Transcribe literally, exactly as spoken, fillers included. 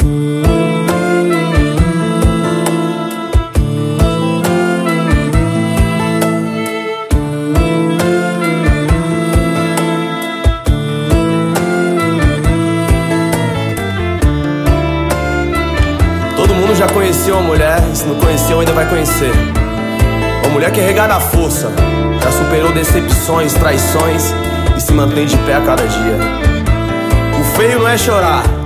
Todo mundo já conheceu uma mulher, se não conheceu ainda vai conhecer. Uma mulher que é regada à força, já superou decepções, traições e se mantém de pé a cada dia. O feio não é chorar,